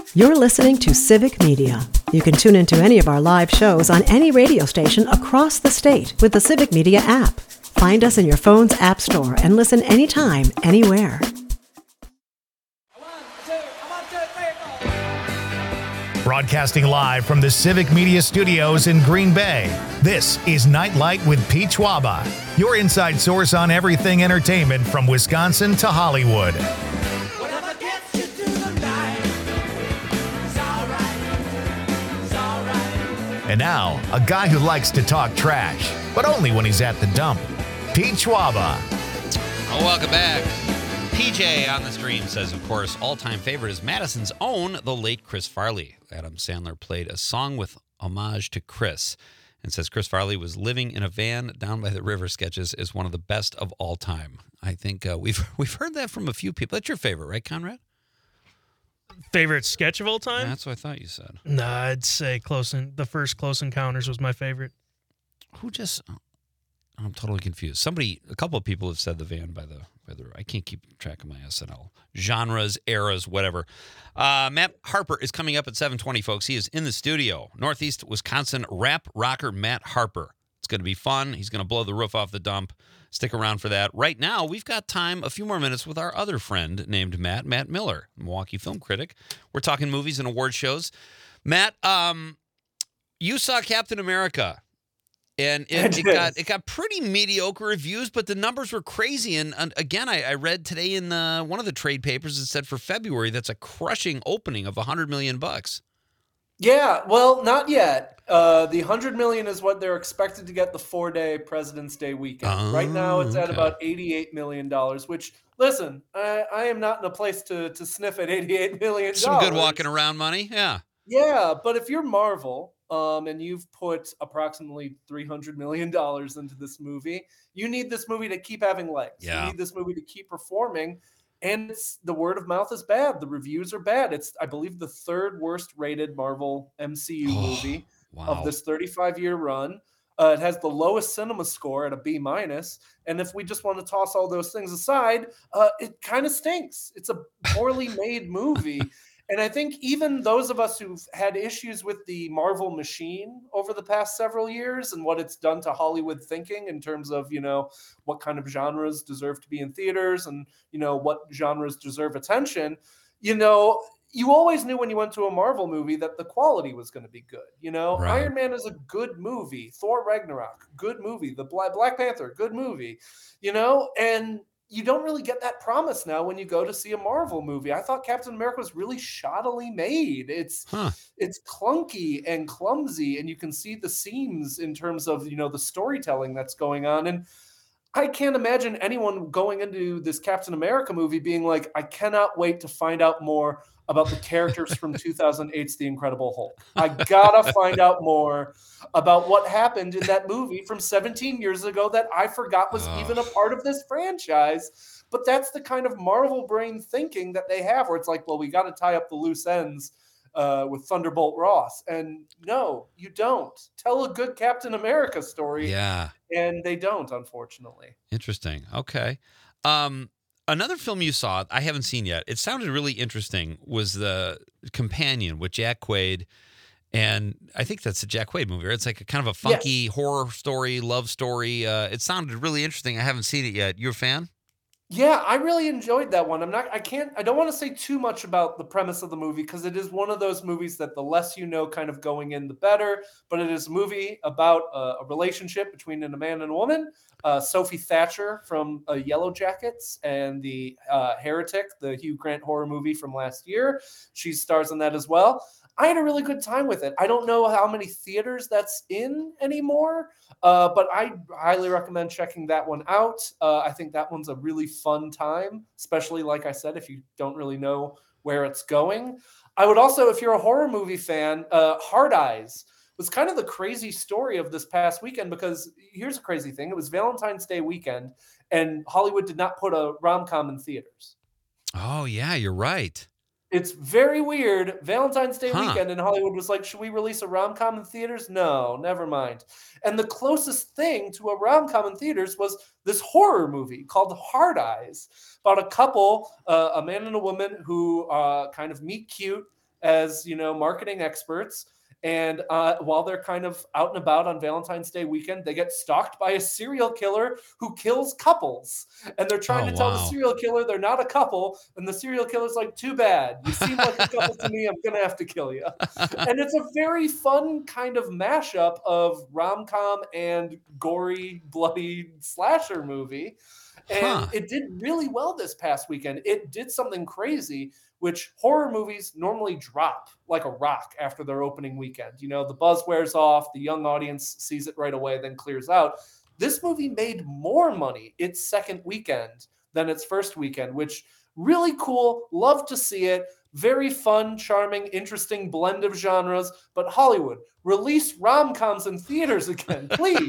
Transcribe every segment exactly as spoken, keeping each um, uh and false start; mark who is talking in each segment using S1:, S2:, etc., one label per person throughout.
S1: You're listening to Civic Media. You can tune into any of our live shows on any radio station across the state with the Civic Media app. Find us in your phone's app store and listen anytime, anywhere.
S2: Broadcasting live from the Civic Media Studios in Green Bay, this is Nightlight with Pete Schwaba, your inside source on everything entertainment from Wisconsin to Hollywood. And now, a guy who likes to talk trash, but only when he's at the dump, Pete Schwaba.
S3: Oh, welcome back. P J on the stream says, of course, all-time favorite is Madison's own, the late Chris Farley. Adam Sandler played a song with homage to Chris and says Chris Farley was living in a van down by the river sketches is one of the best of all time. I think uh, we've we've heard that from a few people. That's your favorite, right, Conrad?
S4: Favorite sketch of all time?
S3: Yeah, that's what I thought you said.
S4: Nah, I'd say Close in, the first Close Encounters was my favorite.
S3: Who just... Oh, I'm totally confused. Somebody, a couple of people have said the van by the, by the I can't keep track of my S N L. Genres, eras, whatever. Uh, Matt Harper is coming up at seven twenty, folks. He is in the studio. Northeast Wisconsin rap rocker Matt Harper. It's going to be fun. He's going to blow the roof off the dump. Stick around for that. Right now, we've got time, a few more minutes with our other friend named Matt, Matt Miller, Milwaukee film critic. We're talking movies and award shows. Matt, um, you saw Captain America. And it, it got it got pretty mediocre reviews, but the numbers were crazy. And, and again, I, I read today in the, one of the trade papers, it said for February, that's a crushing opening of a hundred million bucks.
S5: Yeah, well, not yet. Uh, the hundred million is what they're expected to get the four-day President's Day weekend.
S3: Oh,
S5: right now, it's at
S3: okay.
S5: about eighty-eight million dollars. Which, listen, I, I am not in a place to to sniff at eighty-eight million dollars.
S3: Some good walking around money, yeah.
S5: Yeah, but if you're Marvel. Um, and you've put approximately three hundred million dollars into this movie, you need this movie to keep having legs.
S3: Yeah.
S5: You need this movie to keep performing. And it's, the word of mouth is bad. The reviews are bad. It's, I believe, the third worst rated Marvel M C U
S3: Oh,
S5: movie
S3: wow.
S5: of this thirty-five year run. Uh, it has the lowest cinema score at a B minus. And if we just want to toss all those things aside, uh, it kind of stinks. It's a poorly made movie. And I think even those of us who've had issues with the Marvel machine over the past several years and what it's done to Hollywood thinking in terms of, you know, what kind of genres deserve to be in theaters and, you know, what genres deserve attention, you know, you always knew when you went to a Marvel movie that the quality was going to be good. You know,
S3: Right.
S5: Iron Man is a good movie. Thor Ragnarok, good movie. The Black Panther, good movie, you know, and you don't really get that promise now when you go to see a Marvel movie. I thought Captain America was really shoddily made. It's
S3: Huh.
S5: it's clunky and clumsy, and you can see the seams in terms of, you know, the storytelling that's going on. And I can't imagine anyone going into this Captain America movie being like, I cannot wait to find out more about the characters from two thousand eight's The Incredible Hulk. I gotta find out more about what happened in that movie from seventeen years ago that I forgot was
S3: Oh.
S5: even a part of this franchise. But that's the kind of Marvel brain thinking that they have, where it's like, well, we got to tie up the loose ends uh, with Thunderbolt Ross. And no, you don't. Tell a good Captain America story.
S3: Yeah.
S5: And they don't, unfortunately.
S3: Interesting. Okay. Um, another film you saw, I haven't seen yet. It sounded really interesting, was The Companion with Jack Quaid. And I think that's a Jack Quaid movie, right? It's like a kind of a funky
S5: Yes.
S3: horror story, love story. Uh, it sounded really interesting. I haven't seen it yet. You a fan?
S5: Yeah, I really enjoyed that one. I'm not, I can't, I don't want to say too much about the premise of the movie because it is one of those movies that the less you know kind of going in, the better. But it is a movie about a, a relationship between a man and a woman. Uh, Sophie Thatcher from uh, Yellow Jackets and the uh, Heretic, the Hugh Grant horror movie from last year. She stars in that as well. I had a really good time with it. I don't know how many theaters that's in anymore, uh, but I highly recommend checking that one out. Uh, I think that one's a really fun time, especially, like I said, if you don't really know where it's going. I would also, if you're a horror movie fan, uh, Hard Eyes was kind of the crazy story of this past weekend because here's a crazy thing. It was Valentine's Day weekend, and Hollywood did not put a rom-com in theaters.
S3: Oh, yeah, you're right.
S5: It's very weird. Valentine's Day
S3: Huh.
S5: weekend, and Hollywood was like, should we release a rom-com in theaters? No, never mind. And the closest thing to a rom-com in theaters was this horror movie called Hard Eyes, about a couple, uh, a man and a woman who uh, kind of meet cute, as, you know, marketing experts. And uh, while they're kind of out and about on Valentine's Day weekend, they get stalked by a serial killer who kills couples. And they're trying
S3: Oh,
S5: to tell the
S3: wow.
S5: serial killer they're not a couple. And the serial killer's like, too bad. You seem like a couple to me. I'm going to have to kill you. And it's a very fun kind of mashup of rom-com and gory, bloody slasher movie. And
S3: Huh.
S5: it did really well this past weekend. It did something crazy, which horror movies normally drop like a rock after their opening weekend. You know, the buzz wears off, the young audience sees it right away, then clears out. This movie made more money its second weekend than its first weekend, which really cool. Love to see it. Very fun, charming, interesting blend of genres. But Hollywood, release rom-coms in theaters again, please.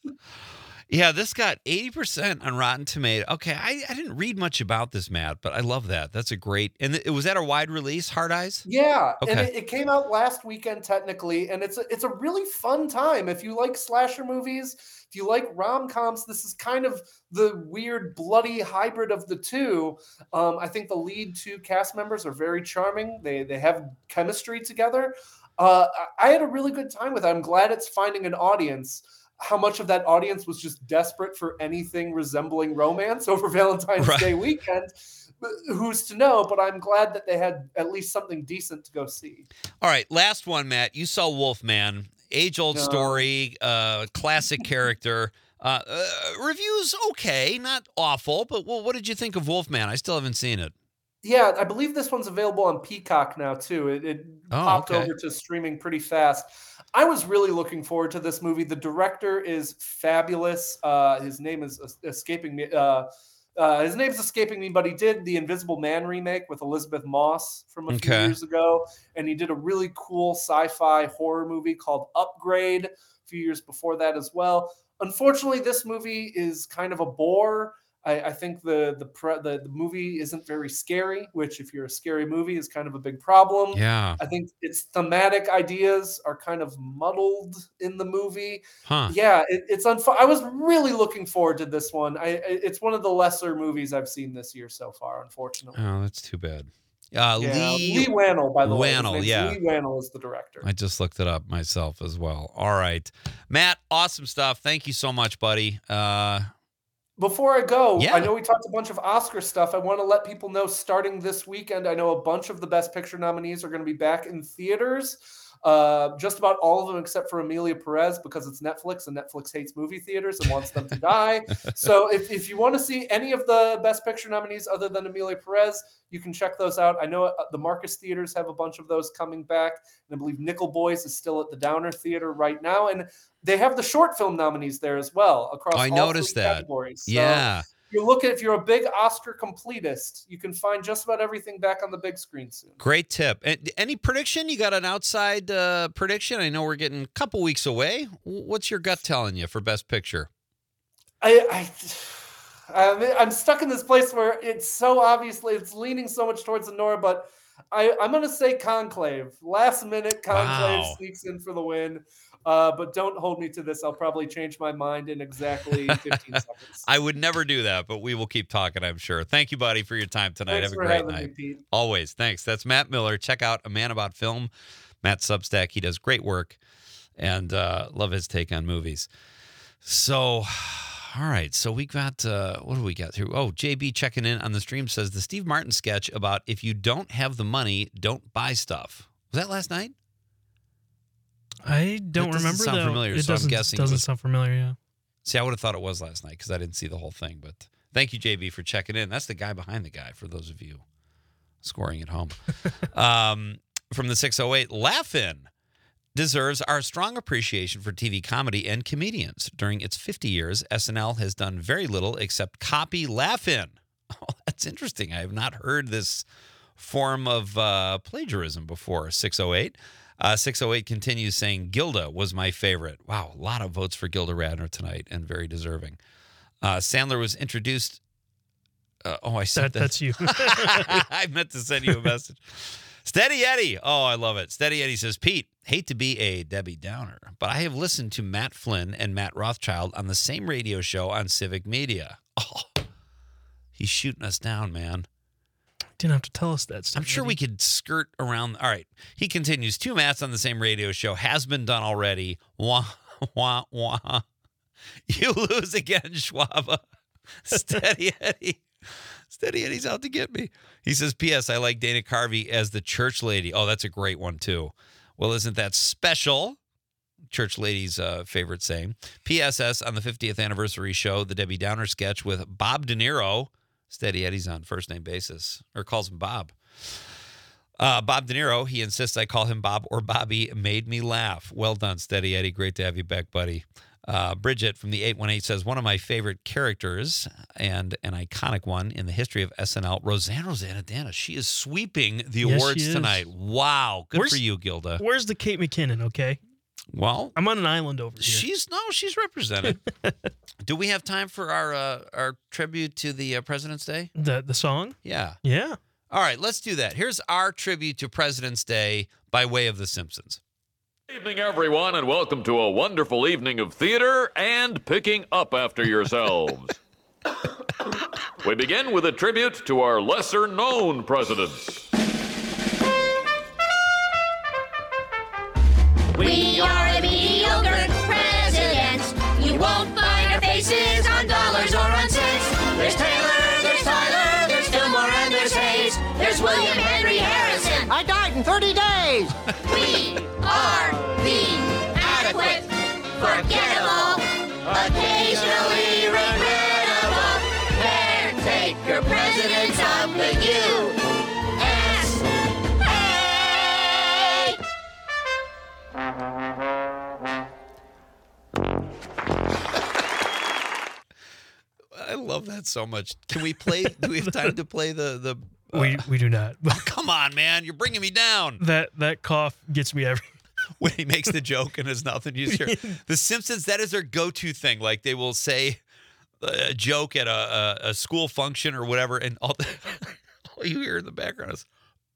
S3: Yeah, this got eighty percent on Rotten Tomato. Okay, I, I didn't read much about this, Matt, but I love that. That's a great... And it was that a wide release, Hard Eyes?
S5: Yeah,
S3: Okay.
S5: and it, it came out last weekend technically, and it's a, it's a really fun time. If you like slasher movies, if you like rom-coms, this is kind of the weird, bloody hybrid of the two. Um, I think the lead two cast members are very charming. They they have chemistry together. Uh, I I had a really good time with it. I'm glad it's finding an audience. How much of that audience was just desperate for anything resembling romance over Valentine's
S3: Right.
S5: Day weekend? Who's to know? But I'm glad that they had at least something decent to go see.
S3: All right, last one, Matt. You saw Wolfman. Age-old
S5: No.
S3: story, uh, classic character. Uh, uh, reviews okay, not awful, but well, what did you think of Wolfman? I still haven't seen it.
S5: Yeah, I believe this one's available on Peacock now too. It, it
S3: Oh,
S5: popped
S3: okay.
S5: over to streaming pretty fast. I was really looking forward to this movie. The director is fabulous. Uh, his name is es- escaping me. Uh, uh, his name's escaping me, but he did the Invisible Man remake with Elizabeth Moss from a few
S3: Okay.
S5: years ago, and he did a really cool sci-fi horror movie called Upgrade a few years before that as well. Unfortunately, this movie is kind of a bore. I, I think the the, pre, the the movie isn't very scary, which if you're a scary movie is kind of a big problem.
S3: Yeah.
S5: I think its thematic ideas are kind of muddled in the movie.
S3: Huh.
S5: Yeah, it, it's unf- I was really looking forward to this one. I I- it's one of the lesser movies I've seen this year so far, unfortunately.
S3: Oh, that's too bad. Uh,
S5: Yeah,
S3: Lee,
S5: Lee Wannell, by the way. His
S3: Wannell,
S5: name's
S3: yeah.
S5: Lee Wannell is the director.
S3: I just looked it up myself as well. All right. Matt, awesome stuff. Thank you so much, buddy. Uh,
S5: Before I go,
S3: Yeah.
S5: I know we talked a bunch of Oscar stuff. I want to let people know starting this weekend, I know a bunch of the Best Picture nominees are going to be back in theaters. Uh, just about all of them except for Emilia Perez because it's Netflix and Netflix hates movie theaters and wants them to die. So if, if you want to see any of the Best Picture nominees other than Emilia Perez, you can check those out. I know uh, the Marcus Theaters have a bunch of those coming back. And I believe Nickel Boys is still at the Downer Theater right now. And they have the short film nominees there as well across
S3: I
S5: all
S3: noticed
S5: three
S3: that.
S5: categories. So
S3: yeah.
S5: you look at if you're a big Oscar completist, you can find just about everything back on the big screen soon.
S3: Great tip. And any prediction? You got an outside uh, prediction? I know we're getting a couple weeks away. What's your gut telling you for Best Picture?
S5: I, I I'm, I'm stuck in this place where it's so obviously it's leaning so much towards Nora, but I, I'm going to say Conclave. Last minute Conclave
S3: Wow.
S5: sneaks in for the win. Uh, but don't hold me to this. I'll probably change my mind in exactly fifteen seconds.
S3: I would never do that, but we will keep talking, I'm sure. Thank you, buddy, for your time tonight.
S5: Thanks
S3: Have a
S5: for
S3: great
S5: having
S3: night.
S5: me, Pete.
S3: Always. Thanks. That's Matt Miller. Check out A Man About Film, Matt Substack. He does great work and uh, love his take on movies. So, all right. So we got, uh, what do we got here? Oh, J B checking in on the stream says the Steve Martin sketch about if you don't have the money, don't buy stuff. Was that last night?
S4: I don't
S3: doesn't
S4: remember
S3: sound
S4: though.
S3: familiar,
S4: It
S3: so I'm
S4: doesn't,
S3: guessing it
S4: doesn't
S3: was-
S4: sound familiar. Yeah.
S3: See, I would have thought it was last night because I didn't see the whole thing. But thank you, J B, for checking in. That's the guy behind the guy, for those of you scoring at home. um, from the six oh eight, Laugh-In deserves our strong appreciation for T V comedy and comedians. During its fifty years, S N L has done very little except copy Laugh-In. Oh, that's interesting. I have not heard this form of uh, plagiarism before. six oh eight. Uh, six oh eight continues saying, Gilda was my favorite. Wow, a lot of votes for Gilda Radner tonight and very deserving. Uh, Sandler was introduced. Uh, oh, I said
S4: That,
S3: that.
S4: that's you.
S3: I meant to send you a message. Steady Eddie. Oh, I love it. Steady Eddie says, Pete, hate to be a Debbie Downer, but I have listened to Matt Flynn and Matt Rothschild on the same radio show on Civic Media. Oh, he's shooting us down, man.
S4: Didn't have to tell us that.
S3: I'm sure we could skirt around. All right. He continues. Two Matts on the same radio show has been done already. Wah, wah, wah. You lose again, Schwaba. Steady Eddie. Steady Eddie's out to get me. He says, P S. I like Dana Carvey as the church lady. Oh, that's a great one, too. Well, isn't that special? Church lady's uh, favorite saying. P S S on the fiftieth anniversary show, the Debbie Downer sketch with Bob De Niro. Steady Eddie's on first name basis, or calls him Bob. Uh, Bob De Niro, he insists I call him Bob or Bobby, made me laugh. Well done, Steady Eddie. Great to have you back, buddy. Uh, Bridget from the eight one eight says, one of my favorite characters and an iconic one in the history of S N L, Roseanne Rosanna. She is sweeping the
S4: Yes,
S3: awards
S4: she is.
S3: tonight. Wow. Good
S4: Where's-
S3: for you, Gilda.
S4: Where's the Kate McKinnon, okay?
S3: Well,
S4: I'm on an island over here.
S3: she's no, she's represented. Do we have time for our uh, our tribute to the uh, President's Day?
S4: The the song?
S3: Yeah.
S4: Yeah.
S3: All right, let's do that. Here's our tribute to President's Day by way of The Simpsons.
S6: Good evening, everyone, and welcome to a wonderful evening of theater and picking up after yourselves. We begin with a tribute to our lesser-known presidents.
S7: We are the mediocre presidents. You won't find our faces on dollars or on cents. There's Taylor, there's Tyler, there's Fillmore, and there's Hayes. There's William Henry Harrison.
S8: I died in thirty days.
S7: We are the adequate, forgettable, occasionally regrettable, caretaker presidents of the U S A.
S3: I love that so much. Can we play? Do we have time to play the the? Uh,
S4: We we do not.
S3: oh, come on, man! You're bringing me down.
S4: that that cough gets me every.
S3: When he makes the joke and there's nothing you hear. The Simpsons, that is their go-to thing. Like they will say a joke at a, a, a school function or whatever, and all, the, all you hear in the background is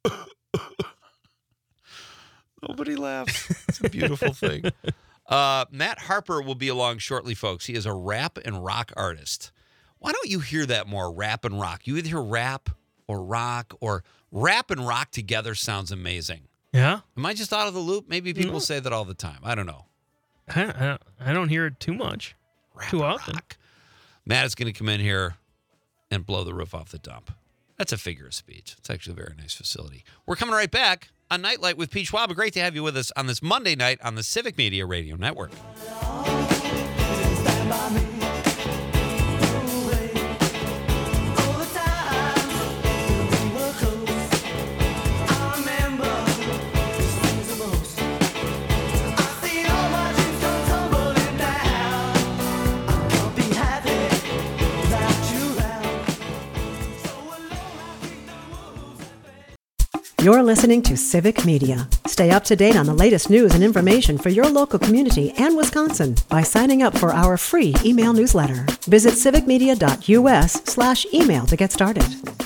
S3: nobody laughs. It's a beautiful thing. Uh, Matt Harper will be along shortly, folks. He is a rap and rock artist. Why don't you hear that more, rap and rock? You either hear rap or rock, or rap and rock together sounds amazing.
S4: Yeah.
S3: Am I just out of the loop? Maybe people
S4: No.
S3: say that all the time. I don't know.
S4: I, I, I don't hear it too much.
S3: Rap
S4: Too
S3: and
S4: often.
S3: rock. Matt is going to come in here and blow the roof off the dump. That's a figure of speech. It's actually a very nice facility. We're coming right back on Nightlight with Pete Schwab. Great to have you with us on this Monday night on the Civic Media Radio Network.
S1: You're listening to Civic Media. Stay up to date on the latest news and information for your local community and Wisconsin by signing up for our free email newsletter. Visit civicmedia.us slash email to get started.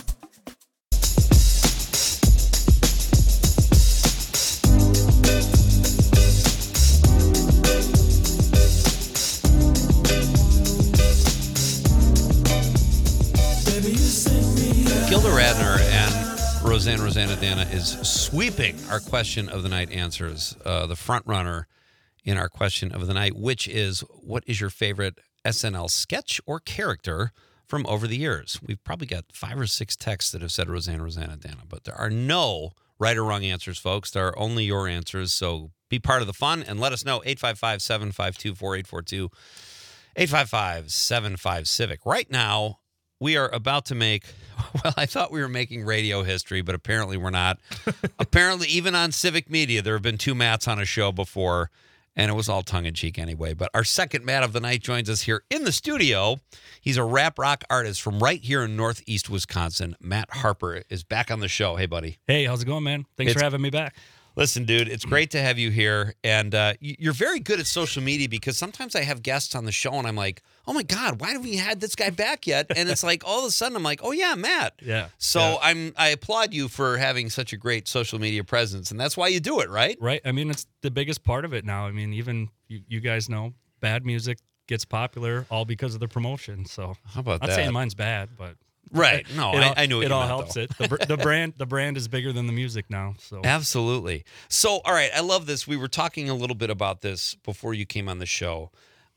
S3: Gilda Radner and Roseanne Rosanna Dana is sweeping our question of the night answers. Uh, the front runner in our question of the night, which is, what is your favorite S N L sketch or character from over the years? We've probably got five or six texts that have said Roseanne Rosanna Dana, but there are no right or wrong answers, folks. There are only your answers. So be part of the fun and let us know. eight five five, seven five two, four eight four two. eight five five, seven five, Civic. Right now, we are about to make, well, I thought we were making radio history, but apparently we're not. Apparently, even on Civic Media, there have been two Matts on a show before, and it was all tongue-in-cheek anyway. But our second Matt of the night joins us here in the studio. He's a rap rock artist from right here in northeast Wisconsin. Matt Harper is back on the show. Hey, buddy.
S9: Hey, how's it going, man? Thanks
S3: It's-
S9: for having me back.
S3: Listen, dude, it's great to have you here. And uh, y- you're very good at social media because sometimes I have guests on the show and I'm like, oh my God, why haven't we had this guy back yet? And it's like all of a sudden I'm like, oh yeah, Matt.
S9: Yeah.
S3: So
S9: yeah.
S3: I'm I applaud you for having such a great social media presence. And that's why you do it, right?
S9: Right. I mean, it's the biggest part of it now. I mean, even you, you guys know, bad music gets popular all because of the promotion. So
S3: How about
S9: I'm not
S3: that?
S9: saying mine's bad, but
S3: Right. No,
S9: it
S3: I,
S9: all,
S3: I knew what
S9: it
S3: you
S9: all
S3: meant,
S9: helps
S3: though.
S9: it. The, br- the brand, the brand is bigger than the music now. So
S3: Absolutely. So, all right, I love this. We were talking a little bit about this before you came on the show.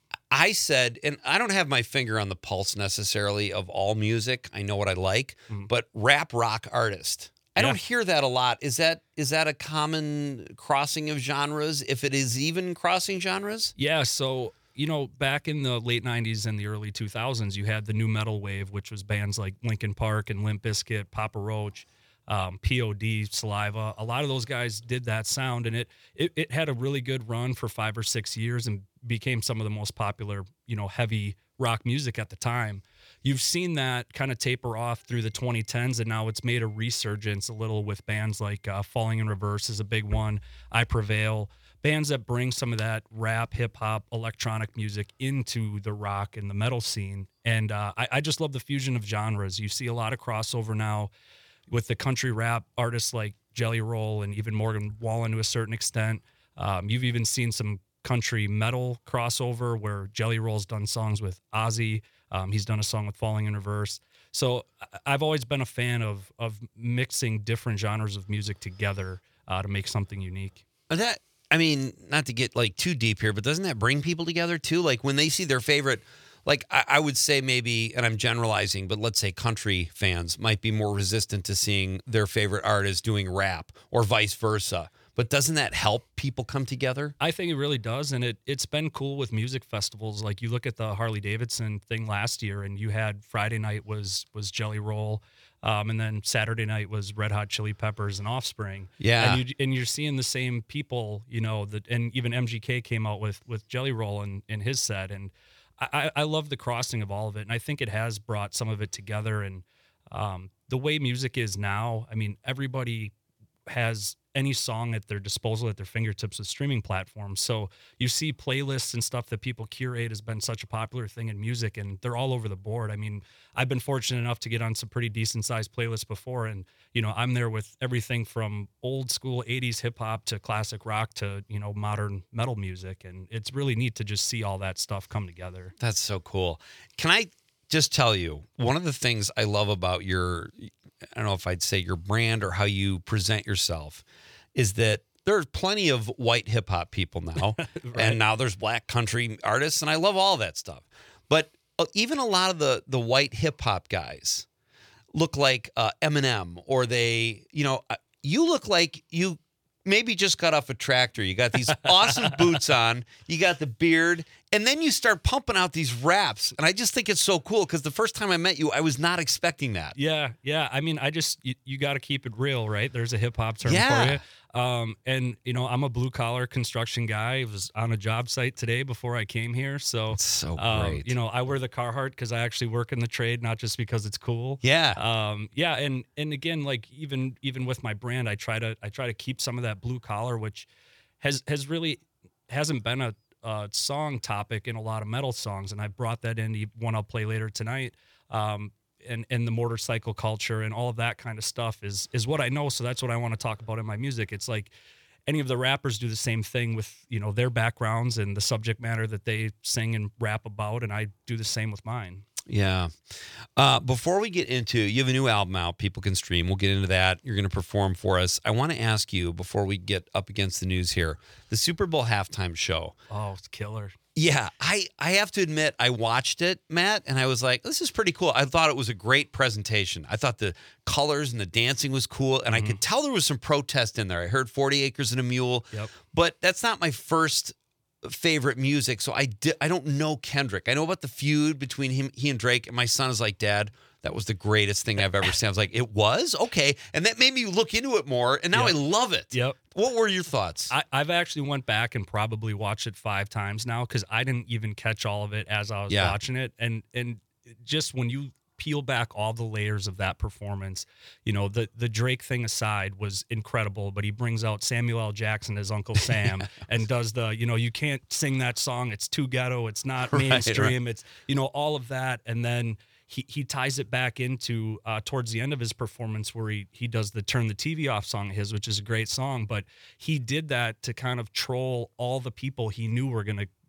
S3: I said, and I don't have my finger on the pulse necessarily of all music. I know what I like,
S9: Mhm.
S3: but rap rock artist. I
S9: Yeah.
S3: don't hear that a lot. Is that is that a common crossing of genres, if it is even crossing genres?
S9: yeah, so you know, back in the late nineties and the early two thousands, you had the new metal wave, which was bands like Linkin Park and Limp Bizkit, Papa Roach, um, P O D, Saliva. A lot of those guys did that sound, and it, it it had a really good run for five or six years and became some of the most popular, you know, heavy rock music at the time. You've seen that kind of taper off through the twenty tens, and now it's made a resurgence a little with bands like uh, Falling in Reverse is a big one, I Prevail, bands that bring some of that rap, hip hop, electronic music into the rock and the metal scene. And uh, I, I just love the fusion of genres. You see a lot of crossover now with the country rap artists like Jelly Roll and even Morgan Wallen to a certain extent. Um, you've even seen some country metal crossover where Jelly Roll's done songs with Ozzy. Um, he's done a song with Falling in Reverse. So I- I've always been a fan of of mixing different genres of music together uh, to make something unique.
S3: That I mean, not to get like too deep here, but doesn't that bring people together too? Like when they see their favorite, like I, I would say maybe, and I'm generalizing, but let's say country fans might be more resistant to seeing their favorite artist doing rap or vice versa. But doesn't that help people come together?
S9: I think it really does, and it it's been cool with music festivals. Like you look at the Harley Davidson thing last year, and you had Friday night was was Jelly Roll, um, and then Saturday night was Red Hot Chili Peppers and Offspring.
S3: Yeah.
S9: and you and you're seeing the same people, you know. That and even M G K came out with with Jelly Roll in, in his set, and I, I love the crossing of all of it, and I think it has brought some of it together. And um, the way music is now, I mean, everybody has any song at their disposal at their fingertips with streaming platforms. So you see playlists and stuff that people curate has been such a popular thing in music, and they're all over the board. I mean, I've been fortunate enough to get on some pretty decent sized playlists before, and you know, I'm there with everything from old school eighties hip hop to classic rock to, you know, modern metal music, and it's really neat to just see all that stuff come together.
S3: That's so cool. Can I just tell you, one of the things I love about your, I don't know if I'd say your brand or how you present yourself, is that there's plenty of white hip hop people now,
S9: Right.
S3: and now there's black country artists, and I love all that stuff. But uh, even a lot of the the white hip hop guys look like uh, Eminem, or they, you know, uh, you look like you maybe just got off a tractor. You got these awesome boots on, you got the beard, and then you start pumping out these raps. And I just think it's so cool because the first time I met you, I was not expecting that.
S9: Yeah, yeah. I mean, I just you, you got to keep it real, right? There's a hip hop term
S3: Yeah.
S9: for you. Um, and you know, I'm a blue collar construction guy. I was on a job site today before I came here, so
S3: It's so
S9: um,
S3: great.
S9: you know, I wear the Carhartt because I actually work in the trade, not just because it's cool.
S3: Yeah.
S9: Um, yeah, and and again, like even even with my brand, I try to I try to keep some of that blue collar, which has has really hasn't been a, a song topic in a lot of metal songs, and I brought that into one I'll play later tonight. Um, and and the motorcycle culture and all of that kind of stuff is is what I know. So that's what I want to talk about in my music. It's like any of the rappers do the same thing with, you know, their backgrounds and the subject matter that they sing and rap about, and I do the same with mine.
S3: Yeah. Uh, before we get into, you have a new album out, people can stream. We'll get into that. You're going to perform for us. I want to ask you, before we get up against the news here, the Super Bowl halftime show.
S9: Oh, it's killer.
S3: Yeah, I, I have to admit, I watched it, Matt, and I was like, this is pretty cool. I thought it was a great presentation. I thought the colors and the dancing was cool, and I could tell there was some protest in there. I heard forty acres and a Mule,
S9: Yep.
S3: but that's not my first favorite music, so I, di- I don't know Kendrick. I know about the feud between him, he and Drake, and my son is like, Dad, that was the greatest thing I've ever seen. I was like, it was? Okay. And that made me look into it more, and now
S9: Yep.
S3: I love it.
S9: Yep.
S3: What were your thoughts?
S9: I, I've actually went back and probably watched it five times now because I didn't even catch all of it as I was
S3: Yeah.
S9: watching it. And and just when you peel back all the layers of that performance, you know, the the Drake thing aside was incredible, but he brings out Samuel L. Jackson as Uncle Sam and does the, you know, you can't sing that song. It's too ghetto. It's not
S3: Right,
S9: mainstream. It's, you know, all of that. And then He, he ties it back into uh, towards the end of his performance where he he does the Turn the T V Off song of his, which is a great song. But he did that to kind of troll all the people he knew were going to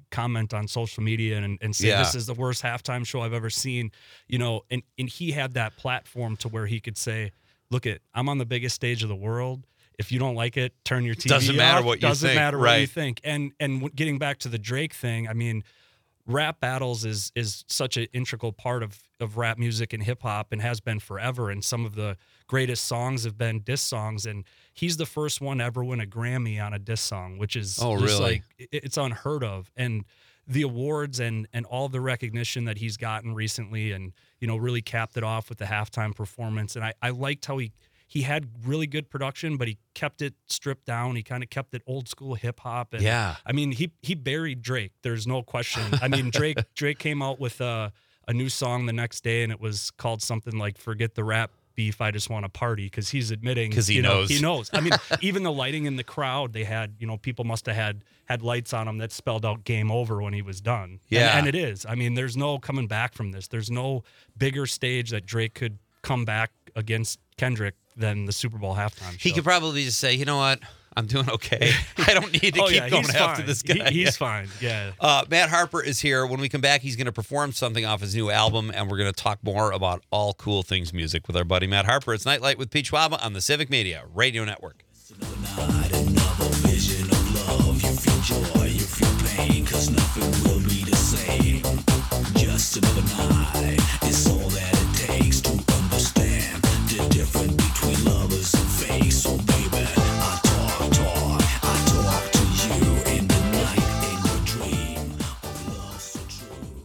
S9: comment on social media and, and say
S3: Yeah.
S9: this is the worst halftime show I've ever seen, you know, and, and he had that platform to where he could say, look it, I'm on the biggest stage of the world. If you don't like it, turn your T V
S3: Doesn't matter
S9: off.
S3: what you
S9: Doesn't
S3: think,
S9: matter what
S3: right.
S9: you think. And and w- getting back to the Drake thing, I mean, rap battles is is such an integral part of of rap music and hip hop and has been forever. And some of the greatest songs have been diss songs. And he's the first one to ever win a Grammy on a diss song, which is
S3: Oh,
S9: just
S3: really?
S9: like it- it's unheard of. And the awards and and all the recognition that he's gotten recently, and you know, really capped it off with the halftime performance. And I I liked how he. He had really good production, but he kept it stripped down. He kind of kept it old school hip hop. And
S3: Yeah.
S9: I mean, he he buried Drake. There's no question. I mean, Drake Drake came out with a, a new song the next day, and it was called something like "Forget the Rap Beef, I Just Want to Party," because he's admitting
S3: 'Cause he
S9: you know,
S3: knows.
S9: he knows. I mean, even the lighting in the crowd, they had you know people must have had had lights on them that spelled out "Game Over" when he was done.
S3: Yeah.
S9: and, and it is. I mean, there's no coming back from this. There's no bigger stage that Drake could come back against Kendrick than the Super Bowl halftime show.
S3: He could probably just say, you know what? I'm doing okay. I don't need to
S9: oh,
S3: keep
S9: yeah,
S3: going
S9: he's
S3: after
S9: fine.
S3: this guy.
S9: He- he's fine. Yeah.
S3: Uh, Matt Harper is here. When we come back, he's going to perform something off his new album, and we're going to talk more about all cool things music with our buddy Matt Harper. It's Nightlight with Pete Schwaba on the Civic Media Radio Network.
S8: Just another night is all that it takes to understand the difference between lovers and fake. So baby, I talk, talk, I talk to you in the night, in your dream of love so true.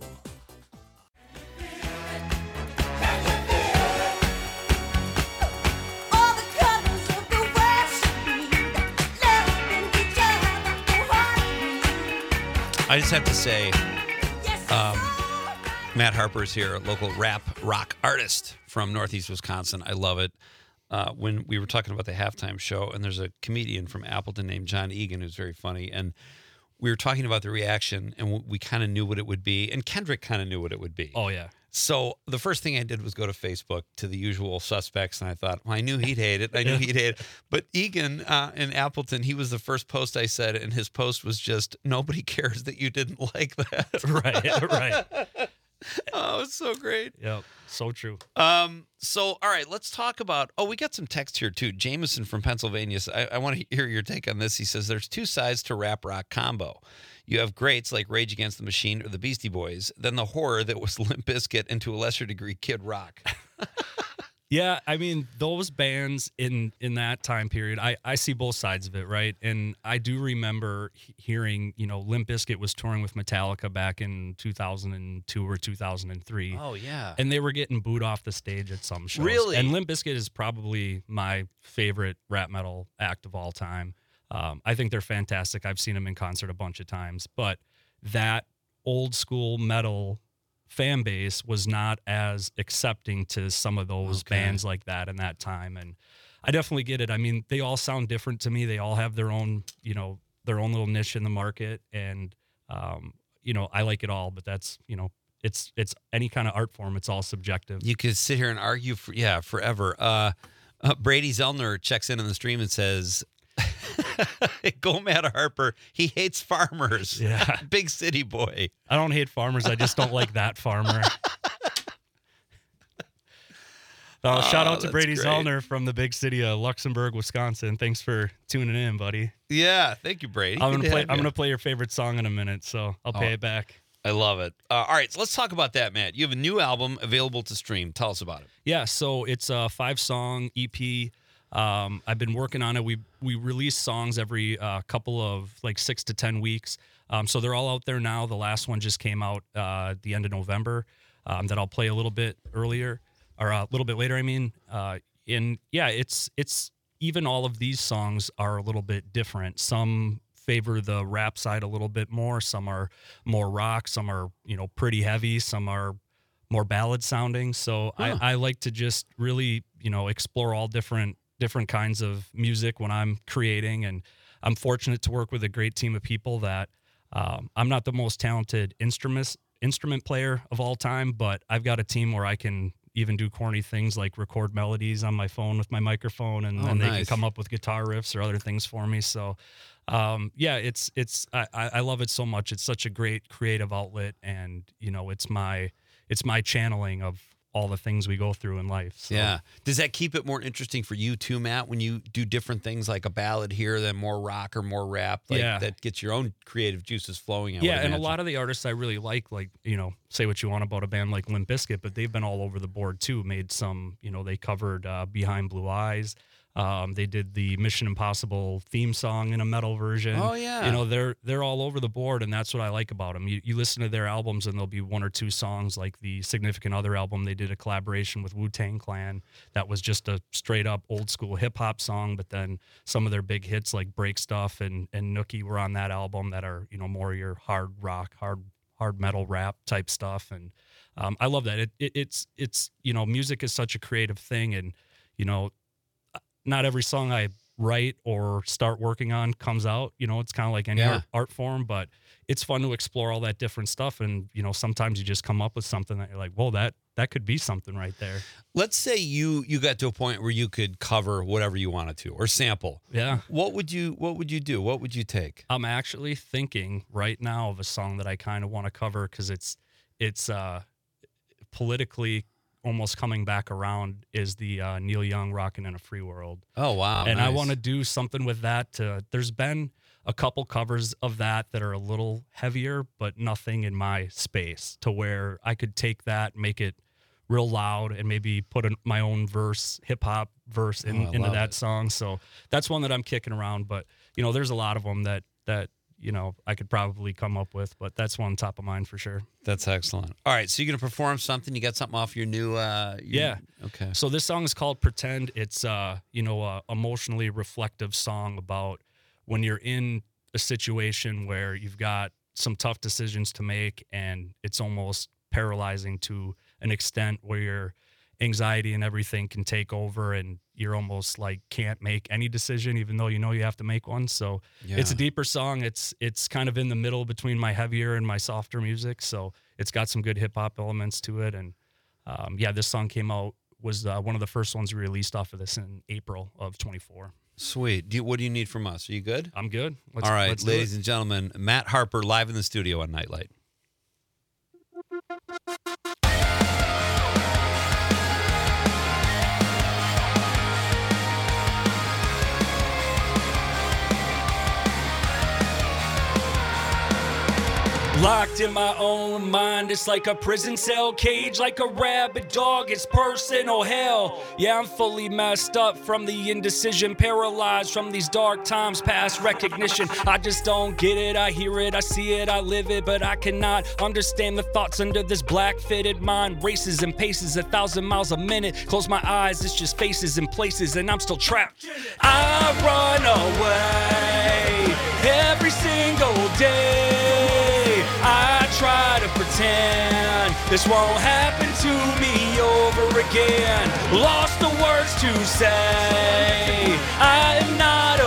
S7: All the colors of the world should be loving each other wholeheartedly.
S3: I just have to say,
S7: Yes, it's
S3: Um,
S7: all right.
S3: Matt Harper is here, a local rap rock artist from Northeast Wisconsin. I love it. Uh, when we were talking about the halftime show, and there's a comedian from Appleton named John Egan who's very funny, and we were talking about the reaction, and w- we kind of knew what it would be, and Kendrick kind of knew what it would be.
S9: Oh yeah.
S3: So the first thing I did was go to Facebook to the usual suspects, and I thought, well, I knew he'd hate it. I knew he'd hate it. But Egan uh, in Appleton, he was the first post I said, and his post was just, nobody cares that you didn't like that.
S9: Right. Right.
S3: Oh, it's so great.
S9: Yep. So true.
S3: Um. So, all right, let's talk about. Oh, we got some text here too. Jameson from Pennsylvania. So I, I want to hear your take on this. He says there's two sides to rap rock combo. You have greats like Rage Against the Machine or the Beastie Boys, then the horror that was Limp Bizkit, and to a lesser degree, Kid Rock.
S9: Yeah, I mean those bands in in that time period, I I see both sides of it, right? And I do remember he- hearing, you know, Limp Bizkit was touring with Metallica back in two thousand two or two thousand three.
S3: Oh yeah.
S9: And they were getting booed off the stage at some shows.
S3: Really?
S9: And Limp Bizkit is probably my favorite rap metal act of all time. Um, I think they're fantastic. I've seen them in concert a bunch of times. But that old school metal fan base was not as accepting to some of those
S3: Okay.
S9: bands like that in that time. And I definitely get it. I mean, they all sound different to me. They all have their own, you know, their own little niche in the market. And, um, you know, I like it all, but that's, you know, it's it's any kind of art form. It's all subjective.
S3: You could sit here and argue for yeah forever. Uh, uh, Brady Zellner checks in on the stream and says, "Go Matt Harper. He hates farmers.
S9: Yeah.
S3: Big city boy."
S9: I don't hate farmers. I just don't like that farmer. Uh, shout
S3: Oh,
S9: out to
S3: that's
S9: Brady
S3: great.
S9: Zellner from the big city of Luxembourg, Wisconsin. Thanks for tuning in, buddy.
S3: Yeah, thank you, Brady.
S9: I'm
S3: Good
S9: gonna
S3: to
S9: play.
S3: have
S9: I'm
S3: you.
S9: gonna play your favorite song in a minute, so I'll pay
S3: Oh.
S9: it back.
S3: I love it. Uh, all right, so let's talk about that, Matt. You have a new album available to stream. Tell us about it.
S9: Yeah, so it's a five song E P. Um, I've been working on it. We we release songs every uh, couple of like six to ten weeks. Um, so they're all out there now. The last one just came out uh, at the end of November. Um, that I'll play a little bit earlier or a little bit later. I mean, uh, and yeah, it's it's even all of these songs are a little bit different. Some favor the rap side a little bit more. Some are more rock. Some are you know pretty heavy. Some are more ballad sounding. So
S3: Huh.
S9: I, I like to just really you know explore all different different kinds of music when I'm creating, and I'm fortunate to work with a great team of people that um, I'm not the most talented instrument instrument player of all time, but I've got a team where I can even do corny things like record melodies on my phone with my microphone, and
S3: Oh,
S9: then they
S3: nice.
S9: can come up with guitar riffs or other things for me. So, um, yeah, it's it's I, I I love it so much. It's such a great creative outlet, and you know, it's my it's my channeling of all the things we go through in life. So.
S3: Yeah. Does that keep it more interesting for you too, Matt, when you do different things like a ballad here, then more rock or more rap? Like
S9: Yeah.
S3: that gets your own creative juices flowing. I
S9: Yeah,
S3: would
S9: and a
S3: imagine.
S9: lot of the artists I really like, like, you know, say what you want about a band like Limp Bizkit, but they've been all over the board too. Made some, you know, they covered uh, Behind Blue Eyes. Um, they did the Mission Impossible theme song in a metal version.
S3: Oh, yeah.
S9: You know, they're they're all over the board, and that's what I like about them. You, you listen to their albums, and there'll be one or two songs, like the Significant Other album. They did a collaboration with Wu-Tang Clan that was just a straight up old school hip hop song, but then some of their big hits like Break Stuff and and Nookie were on that album that are, you know, more your hard rock, hard hard metal rap type stuff. And um, I love that. It, it it's it's you know, music is such a creative thing, and you know, not every song I write or start working on comes out. You know, it's kind of like any
S3: Yeah.
S9: art, art form, but it's fun to explore all that different stuff. And, you know, sometimes you just come up with something that you're like, whoa, that, that could be something right there.
S3: Let's say you you got to a point where you could cover whatever you wanted to or sample.
S9: Yeah.
S3: What would you What would you do? What would you take?
S9: I'm actually thinking right now of a song that I kind of want to cover because it's, it's uh, politically almost coming back around, is the uh, Neil Young Rockin' in a Free World.
S3: Oh, wow.
S9: And I
S3: nice.
S9: want to do something with that. To, there's been a couple covers of that that are a little heavier, but nothing in my space to where I could take that, make it real loud, and maybe put a, my own verse, hip hop verse in,
S3: Oh, I
S9: into
S3: love
S9: that
S3: it.
S9: song. So that's one that I'm kicking around. But, you know, there's a lot of them that, that, you know, I could probably come up with, but that's one top of mind for sure.
S3: That's excellent. All right, so you're going to perform something. You got something off your new... Uh, your-
S9: Yeah.
S3: Okay.
S9: So this song is called Pretend. It's uh, you know, a emotionally reflective song about when you're in a situation where you've got some tough decisions to make, and it's almost paralyzing to an extent where your anxiety and everything can take over, and you're almost like can't make any decision, even though you know you have to make one. So it's a
S3: Yeah.
S9: deeper song. It's it's kind of in the middle between my heavier and my softer music. So it's got some good hip hop elements to it. And um, yeah, this song came out, was uh, one of the first ones we released off of this in April of twenty-four.
S3: Sweet. Do you, what do you need from us? Are you good?
S9: I'm good. Let's,
S3: All right,
S9: let's do
S3: ladies
S9: it.
S3: and gentlemen, Matt Harper live in the studio on Nightlight.
S9: Locked in my own mind, it's like a prison cell cage, like a rabid dog, it's personal hell. Yeah, I'm fully messed up from the indecision, paralyzed from these dark times past recognition. I just don't get it, I hear it, I see it, I live it, but I cannot understand the thoughts under this black fitted mind. Races and paces a thousand miles a minute, close my eyes, it's just faces and places, and I'm still trapped. I run away every single day. I try to pretend this won't happen to me over again. Lost the words to say I am not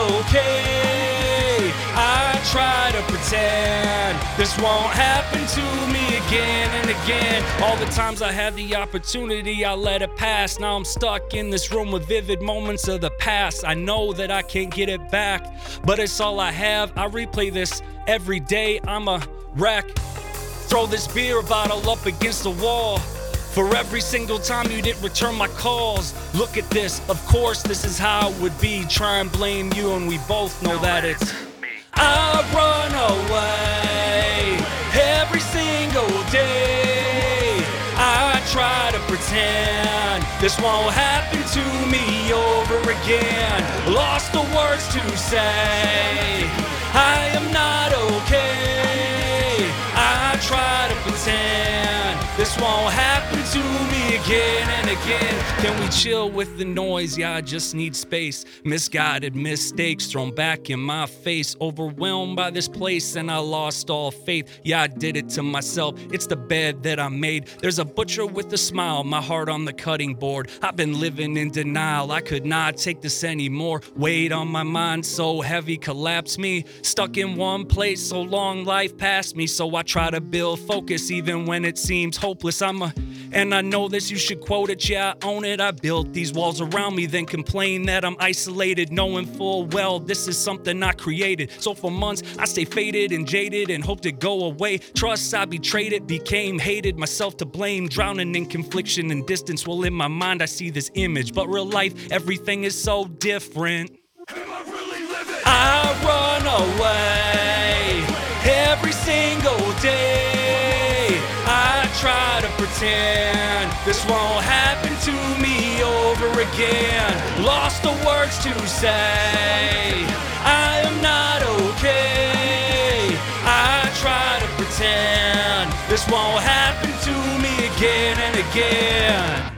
S9: okay. I try to pretend this won't happen to me again and again. All the times I had the opportunity, I let it pass. Now I'm stuck in this room with vivid moments of the past. I know that I can't get it back, but it's all I have. I replay this every day. I'm a wreck. Throw this beer bottle up against the wall. For every single time you didn't return my calls. Look at this, of course this is how it would be. Try and blame you and we both know that it's I run away every single day. I try to pretend this won't happen to me over again. Lost the words to say I am not okay. I try to pretend this won't happen to me again and again. Can we chill with the noise? Yeah, I just need space. Misguided mistakes thrown back in my face. Overwhelmed by this place and I lost all faith. Yeah, I did it to myself. It's the bed that I made. There's a butcher with a smile, my heart on the cutting board. I've been living in denial. I could not take this anymore. Weight on my mind so heavy collapsed me. Stuck in one place so long life passed me. So I try to build focus even when it seems hopeless. I'm a And I know this, you should quote it, yeah, I own it. I built these walls around me, then complain that I'm isolated, knowing full well this is something I created. So for months, I stay faded and jaded and hoped it'd go away. Trust, I betrayed it, became hated, myself to blame, drowning in confliction and distance. Well, in my mind, I see this image, but real life, everything is so different. I run away every single day. I try to pretend this won't happen to me over again. Lost the words to say I am not okay. I try to pretend this won't happen to me again and again.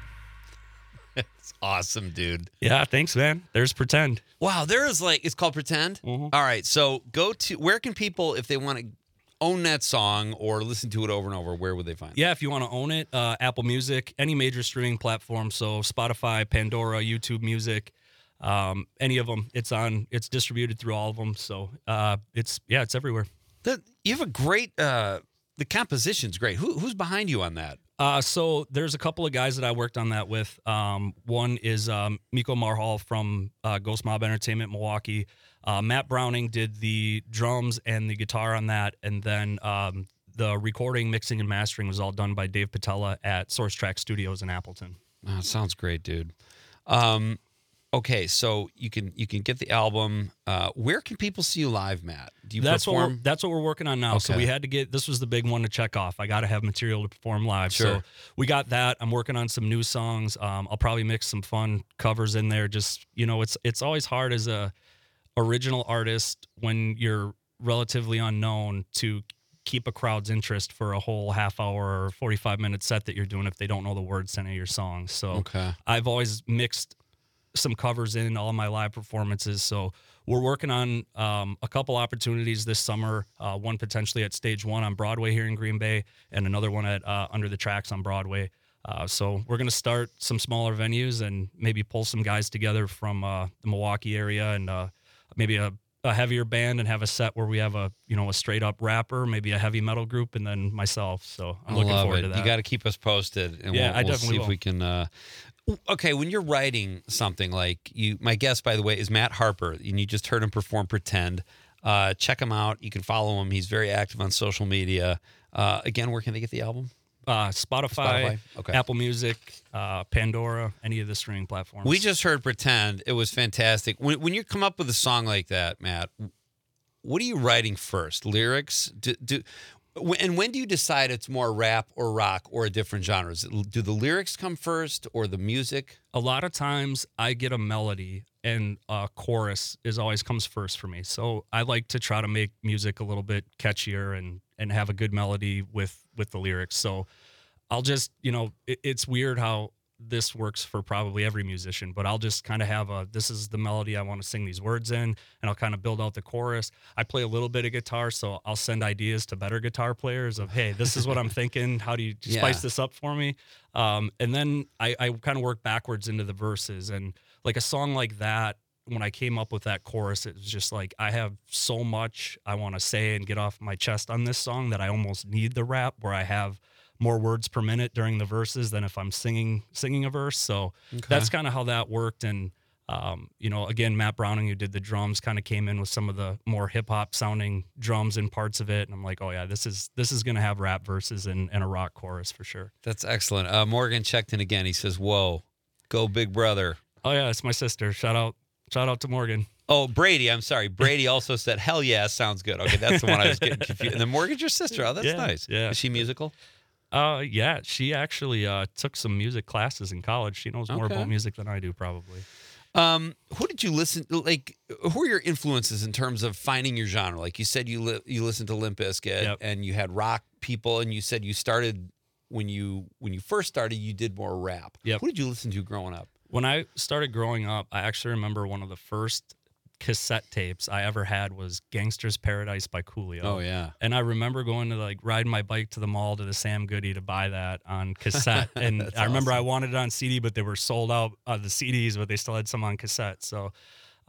S3: It's awesome, dude.
S9: Yeah, thanks, man. There's Pretend.
S3: Wow, there is like, it's called Pretend?
S9: Mhm.
S3: All right, so go to, where can people, if they want to own that song or listen to it over and over, where would they find it?
S9: Yeah, if you want to own it, uh, Apple Music, any major streaming platform, so Spotify, Pandora, YouTube Music, um, any of them. It's on. It's distributed through all of them. So uh, it's yeah, it's everywhere.
S3: The, you have a great, uh, the composition's great. Who, who's behind you on that?
S9: Uh, so there's a couple of guys that I worked on that with. Um, one is um, Miko Marhal from uh, Ghost Mob Entertainment, Milwaukee. Uh, Matt Browning did the drums and the guitar on that, and then um, the recording, mixing, and mastering was all done by Dave Patella at Source Track Studios in Appleton.
S3: Oh, it sounds great, dude. Um, okay, so you can you can get the album. Uh, where can people see you live, Matt? Do you
S9: that's
S3: perform?
S9: what we're, that's what we're working on now. So
S3: Okay.
S9: we had to get this was the big one to check off. I got to have material to perform live.
S3: Sure.
S9: So we got that. I'm working on some new songs. Um, I'll probably mix some fun covers in there. Just you know, it's it's always hard as a original artist when you're relatively unknown to keep a crowd's interest for a whole half hour or forty-five minute set that you're doing if they don't know the words to any of your songs. So
S3: Okay.
S9: I've always mixed some covers in all my live performances. So we're working on um, a couple opportunities this summer, uh, one potentially at Stage One on Broadway here in Green Bay and another one at uh, Under the Tracks on Broadway. Uh, so we're going to start some smaller venues and maybe pull some guys together from uh, the Milwaukee area and uh, maybe a, a heavier band and have a set where we have a, you know, a straight up rapper, maybe a heavy metal group, and then myself. So I'm
S3: I
S9: looking
S3: love
S9: forward
S3: it.
S9: to that.
S3: You got to keep us posted, and
S9: Yeah,
S3: we'll,
S9: I
S3: we'll
S9: definitely
S3: see if
S9: will.
S3: we can. Uh, okay, when you're writing something like you, my guest, by the way, is Matt Harper, and you just heard him perform "Pretend." Uh, check him out. You can follow him. He's very active on social media. Uh, again, where can they get the album?
S9: Uh, Spotify,
S3: Spotify, okay.
S9: Apple Music, uh, Pandora, any of the streaming platforms.
S3: We just heard "Pretend." It was fantastic. When when you come up with a song like that, Matt, what are you writing first? Lyrics? Do, do and when do you decide it's more rap or rock or a different genre? Is it, do the lyrics come first or the music?
S9: A lot of times I get a melody and a chorus is always comes first for me. So I like to try to make music a little bit catchier and and have a good melody with with the lyrics. So I'll just, you know, it, it's weird how this works for probably every musician, but I'll just kind of have a, this is the melody I want to sing these words in, and I'll kind of build out the chorus. I play a little bit of guitar, so I'll send ideas to better guitar players of, hey, this is what I'm thinking. How do you
S3: Yeah.
S9: spice this up for me? Um, and then I, I kind of work backwards into the verses. And like a song like that, when I came up with that chorus, it was just like, I have so much I want to say and get off my chest on this song that I almost need the rap where I have more words per minute during the verses than if I'm singing singing a verse. So that's kind of how that worked. And, um, you know, again, Matt Browning, who did the drums, kind of came in with some of the more hip hop sounding drums and parts of it. And I'm like, oh yeah, this is this is going to have rap verses and, and a rock chorus for sure.
S3: That's excellent. Uh, Morgan checked in again. He says, whoa, go Big Brother.
S9: Oh yeah, it's my sister. Shout out, shout out to Morgan.
S3: Oh, Brady, I'm sorry. Brady also said, hell yeah, sounds good. Okay, that's the one I was getting confused. And then Morgan's your sister. Oh, that's
S9: Yeah,
S3: nice.
S9: yeah.
S3: Is she musical?
S9: Uh, yeah, she actually uh, took some music classes in college. She knows more
S3: Okay.
S9: about music than I do, probably.
S3: Um, who did you listen like who are your influences in terms of finding your genre? Like you said you li- you listened to Limp Bizkit
S9: Yep.
S3: and you had rock people and you said you started when you when you first started you did more rap.
S9: Yep.
S3: Who did you listen to growing up?
S9: When I started growing up, I actually remember one of the first cassette tapes I ever had was Gangster's Paradise by Coolio.
S3: Oh yeah.
S9: And I remember going to like riding my bike to the mall to the Sam Goody to buy that on cassette. And
S3: That's
S9: I remember I
S3: awesome.
S9: wanted it on C D, but they were sold out of the C Ds, but they still had some on cassette. So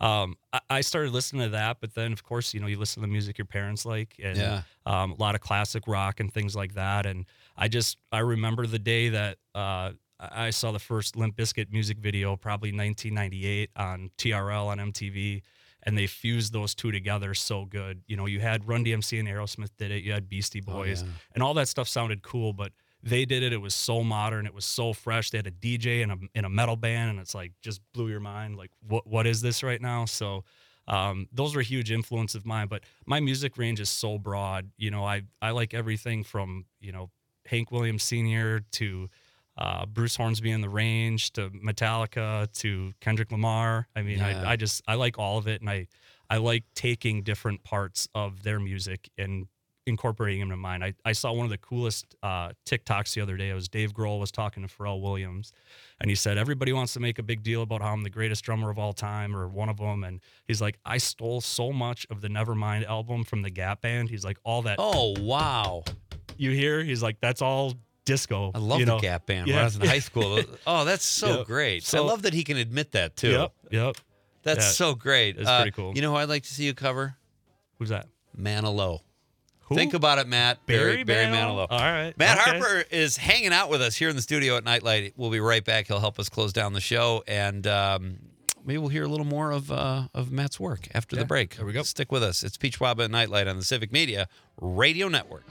S9: um, I, I started listening to that, but then of course, you know, you listen to the music your parents like, and
S3: Yeah.
S9: um, a lot of classic rock and things like that. And I just, I remember the day that uh, I saw the first Limp Bizkit music video, probably nineteen ninety-eight on T R L on M T V. And they fused those two together so good. You know, you had Run D M C and Aerosmith did it. You had Beastie Boys,
S3: Oh, yeah.
S9: and all that stuff sounded cool. But they did it. It was so modern. It was so fresh. They had a D J and a in a metal band, and it's like just blew your mind. Like, what what is this right now? So, um, those were huge influence of mine. But my music range is so broad. You know, I I like everything from you know Hank Williams Senior to Uh, Bruce Hornsby in the Range to Metallica to Kendrick Lamar. I mean,
S3: Yeah.
S9: I, I just I like all of it, and I I like taking different parts of their music and incorporating them into mine. I, I saw one of the coolest uh, TikToks the other day. It was Dave Grohl was talking to Pharrell Williams, and he said everybody wants to make a big deal about how I'm the greatest drummer of all time or one of them, and he's like, I stole so much of the Nevermind album from the Gap Band. He's like, all that
S3: Oh, wow.
S9: you hear, he's like, that's all disco.
S3: I love
S9: you
S3: the
S9: know?
S3: Gap Band when
S9: Yeah.
S3: I was in high school. Oh, that's so
S9: Yep.
S3: great. I
S9: So-
S3: love that he can admit that, too.
S9: Yep, yep.
S3: That's
S9: Yeah.
S3: so great.
S9: It's
S3: Uh,
S9: pretty cool.
S3: You know who I'd like to see you cover?
S9: Who's that?
S3: Manilow.
S9: Who?
S3: Think about it, Matt.
S9: Barry,
S3: Barry
S9: Manilow?
S3: Manilow.
S9: All right.
S3: Matt
S9: Okay.
S3: Harper is hanging out with us here in the studio at Nightlight. We'll be right back. He'll help us close down the show, and um, maybe we'll hear a little more of uh, of Matt's work after the break.
S9: there we go.
S3: Stick with us. It's Peach Waba and Nightlight on the Civic Media Radio Network.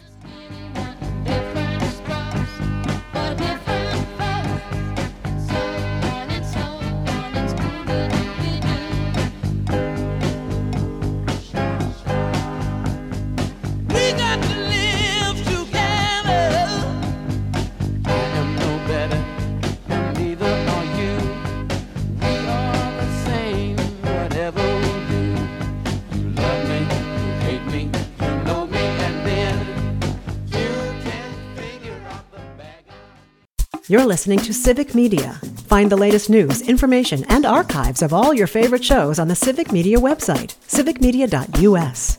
S8: We got to live together. I am no better, and neither are you. We are the same, whatever we do. You love me, you hate me, you know me, and then you can figure out the bag.
S1: You're listening to Civic Media. Find the latest news, information, and archives of all your favorite shows on the Civic Media website, civic media dot u s.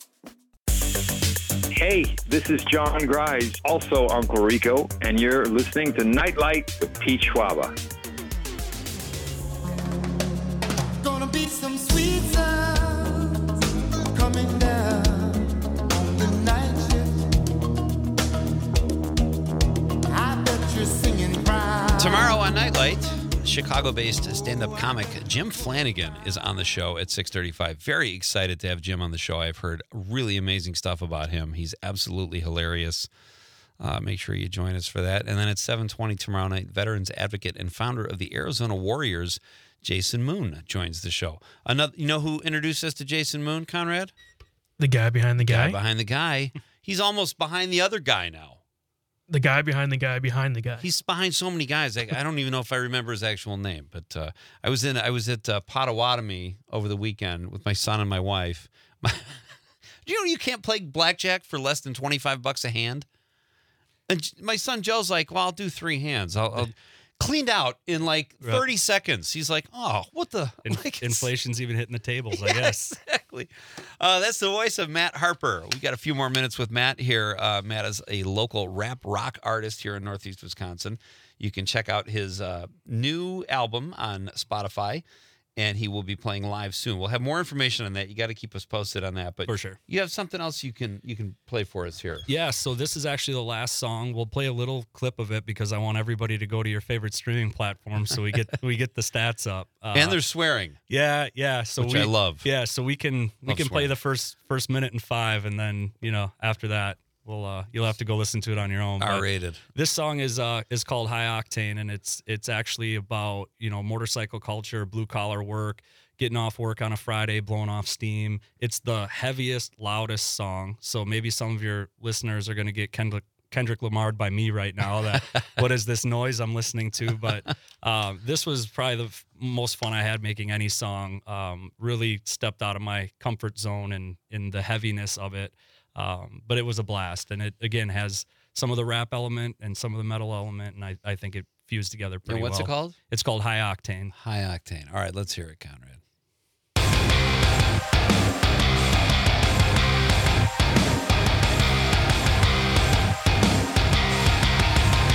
S10: Hey, this is John Grise, also Uncle Rico, and you're listening to Nightlight with Pete Schwaba.
S8: Gonna be some sweet sounds coming down on the night shift. I bet you're singing proud.
S3: Tomorrow on Nightlight, Chicago-based stand-up comic Jim Flanagan is on the show at six thirty-five. Very excited to have Jim on the show. I've heard really amazing stuff about him. He's absolutely hilarious. Uh, make sure you join us for that. And then at seven twenty tomorrow night, veterans advocate and founder of the Arizona Warriors, Jason Moon, joins the show. Another, you know who introduced us to Jason Moon, Conrad?
S4: The guy behind the guy.
S3: Guy behind the guy. He's almost behind the other guy now.
S4: The guy behind the guy behind the guy.
S3: He's behind so many guys. I, I don't even know if I remember his actual name. But uh, I was in. I was at uh, Potawatomi over the weekend with my son and my wife. My, do you know you can't play blackjack for less than twenty-five bucks a hand? And J- my son Joe's like, "Well, I'll do three hands. I'll." I'll cleaned out in like thirty seconds. He's like, "Oh, what the?"
S9: In-
S3: like, it's-
S9: inflation's even hitting the tables, I
S3: Yeah,
S9: guess.
S3: Exactly. Uh, that's the voice of Matt Harper. We got a few more minutes with Matt here. Uh, Matt is a local rap rock artist here in Northeast Wisconsin. You can check out his uh, new album on Spotify, and he will be playing live soon. We'll have more information on that. You got to keep us posted on that. But
S9: For sure.
S3: you have something else you can you can play for us here.
S9: Yeah, so this is actually the last song. We'll play a little clip of it because I want everybody to go to your favorite streaming platform so we get we get the stats up. Uh,
S3: and there's swearing.
S9: yeah, yeah. So
S3: Which
S9: we
S3: I love.
S9: Yeah, so we can we
S3: Love
S9: can play
S3: swearing.
S9: the first first minute and five, and then you know after that we'll uh, you'll have to go listen to it on your own. But
S3: R-rated.
S9: this song is uh is called High Octane, and it's it's actually about you know motorcycle culture, blue collar work, getting off work on a Friday, blowing off steam. It's the heaviest, loudest song. So maybe some of your listeners are going to get Kendrick, Kendrick Lamar by me right now. That what is this noise I'm listening to? But um, this was probably the f- most fun I had making any song. Um, really stepped out of my comfort zone and in the heaviness of it. Um, but it was a blast, and it again has some of the rap element and some of the metal element, and I, I think it fused together pretty
S3: And what's
S9: well.
S3: it called?
S9: It's called High Octane.
S3: High Octane. All right, let's hear it, Conrad.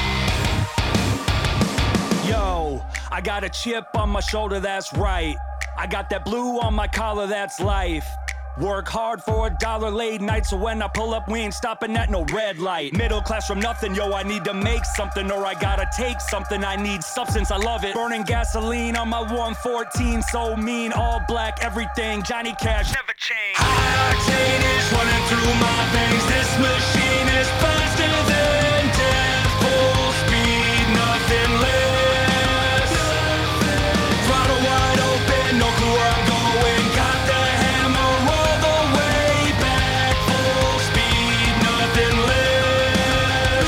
S11: Yo, I got a chip on my shoulder, that's right. I got that blue on my collar, that's life. Work hard for a dollar late night, so when I pull up, we ain't stopping at no red light. Middle class from nothing, yo, I need to make something, or I gotta take something. I need substance, I love it. Burning gasoline on my one fourteen, so mean, all black, everything. Johnny Cash, never change. High octane is running through my veins. This machine is faster than death. Full speed, nothing less. Throttle wide open, no clue where I'm going. Got the hammer all the way back. Full speed, nothing less.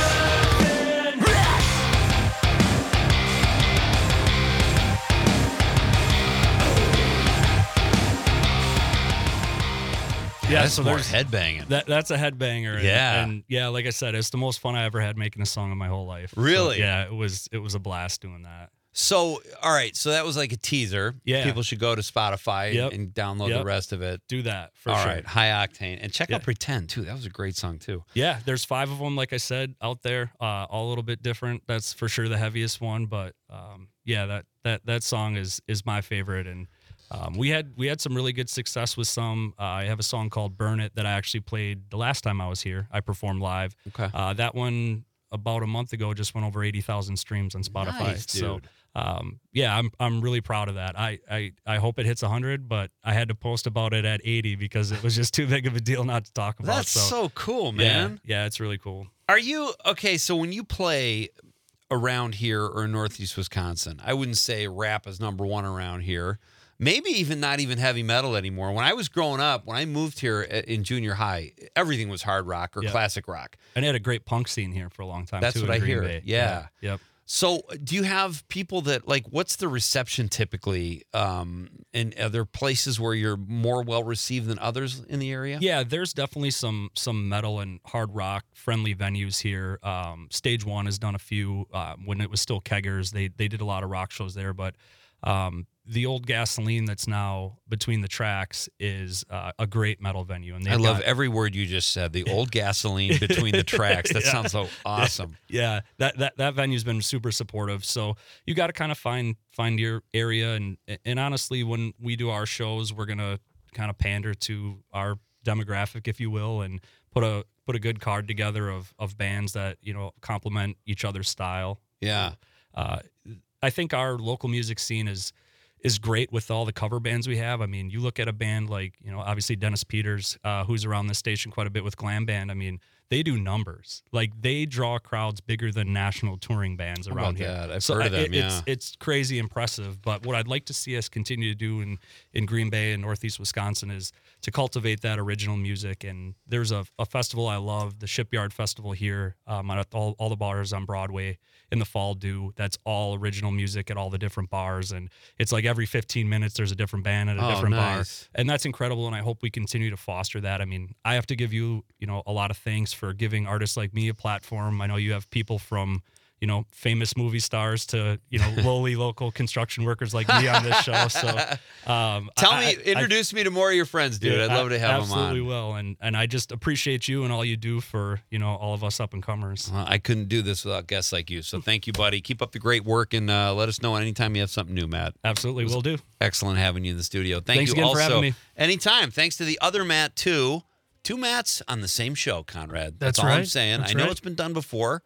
S9: Yeah,
S3: That's
S9: so
S3: more
S9: there's
S3: headbanging.
S9: That that's a headbanger. And,
S3: Yeah.
S9: and yeah, like I said, it's the most fun I ever had making a song in my whole life. So,
S3: Really?
S9: yeah, it was it was a blast doing that.
S3: So, all right. So that was like a teaser.
S9: Yeah.
S3: People should go to Spotify
S9: Yep.
S3: and download
S9: Yep.
S3: the rest of it.
S9: Do that for
S3: All
S9: sure.
S3: right. High Octane. And check
S9: Yeah.
S3: out Pretend, too. That was a great song, too.
S9: Yeah, there's five of them, like I said, out there, uh, all a little bit different. That's for sure the heaviest one, but um, yeah, that that that song is is my favorite, and um, we had we had some really good success with some. Uh, I have a song called "Burn It" that I actually played the last time I was here. I performed live.
S3: Okay.
S9: Uh, that one about a month ago just went over eighty thousand streams on Spotify.
S3: Nice,
S9: So.
S3: dude.
S9: Um, yeah, I'm I'm really proud of that. I, I, I hope it hits one hundred, but I had to post about it at eighty because it was just too big of a deal not to talk about.
S3: That's
S9: so,
S3: so cool, man.
S9: Yeah, yeah, it's really cool.
S3: Are you okay? So when you play around here or in Northeast Wisconsin, I wouldn't say rap is number one around here. Maybe even not even heavy metal anymore. When I was growing up, when I moved here in junior high, everything was hard rock or
S9: Yep.
S3: classic rock.
S9: And they had a great punk scene here for a long time.
S3: That's
S9: too,
S3: what
S9: in
S3: I
S9: Green
S3: hear.
S9: Bay.
S3: Yeah.
S9: Yep.
S3: So do you have people that like, what's the reception typically? Um, and are there places where you're more well received than others in the area?
S9: Yeah, there's definitely some some metal and hard rock friendly venues here. Um, Stage One has done a few um, when it was still Keggers. They they did a lot of rock shows there, but um, the old Gasoline that's now between the tracks is uh, a great metal venue. And
S3: I
S9: they've
S3: love
S9: got-
S3: every word you just said. The old Gasoline between the tracks. That
S9: Yeah.
S3: sounds so awesome.
S9: Yeah, that that that venue's been super supportive. So you got to kind of find find your area, and and honestly, when we do our shows, we're gonna kind of pander to our demographic, if you will, and put a put a good card together of of bands that you know complement each other's style.
S3: Yeah.
S9: Uh, I think our local music scene is is great with all the cover bands we have. I mean, you look at a band like, you know, obviously Dennis Peters, uh, who's around this station quite a bit with Glam Band. I mean, they do numbers. Like, they draw crowds bigger than national touring bands
S3: How
S9: around
S3: about
S9: here.
S3: that? I've
S9: so
S3: heard of
S9: I-
S3: them,
S9: it- it's,
S3: yeah.
S9: it's crazy impressive. But what I'd like to see us continue to do in, in Green Bay and Northeast Wisconsin is to cultivate that original music. And there's a, a festival I love, the Shipyard Festival here, um, at all, all the bars on Broadway in the fall do. That's all original music at all the different bars. And it's like every fifteen minutes there's a different band at a
S3: Oh,
S9: different
S3: nice.
S9: bar. And that's incredible. And I hope we continue to foster that. I mean, I have to give you, you know, a lot of thanks for giving artists like me a platform. I know you have people from, you know, famous movie stars to, you know, lowly local construction workers like me on this show. So um,
S3: Tell
S9: I-
S3: me,
S9: I-
S3: introduce me to more of your friends, dude.
S9: Yeah,
S3: I'd love
S9: I
S3: to have them
S9: absolutely
S3: on.
S9: will. And and I just appreciate you and all you do for, you know, all of us up and comers.
S3: Well, I couldn't do this without guests like you. So thank you, buddy. Keep up the great work, and uh, let us know anytime you have something new, Matt.
S9: Absolutely, will do.
S3: Excellent having you in the studio. Thank
S9: Thanks
S3: you
S9: again
S3: also.
S9: for having me.
S3: Anytime. Thanks to the other Matt, too. Two Matts on the same show, Conrad. That's,
S4: That's
S3: all I'm
S4: right.
S3: saying.
S4: That's
S3: I know
S4: right.
S3: it's been done before.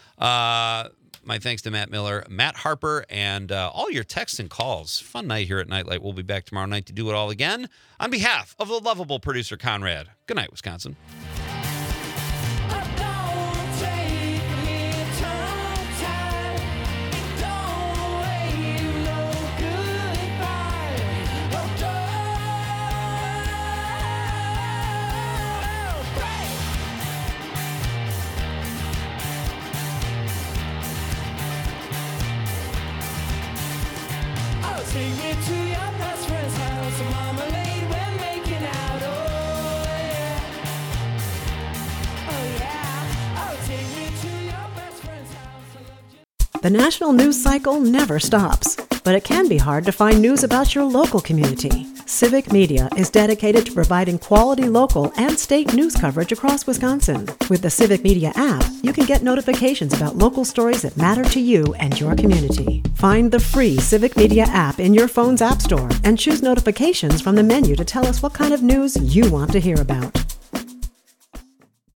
S3: Uh, my thanks to Matt Miller, Matt Harper, and uh, all your texts and calls. Fun night here at Nightlight. We'll be back tomorrow night to do it all again. On behalf of the lovable producer, Conrad, good night, Wisconsin.
S12: Take me to your best friend's house, marmalade, we're making out, oh yeah. Oh yeah, oh take me to your best friend's house.
S1: The national news cycle never stops, but it can be hard to find news about your local community. Civic Media is dedicated to providing quality local and state news coverage across Wisconsin. With the Civic Media app, you can get notifications about local stories that matter to you and your community. Find the free Civic Media app in your phone's app store and choose notifications from the menu to tell us what kind of news you want to hear about.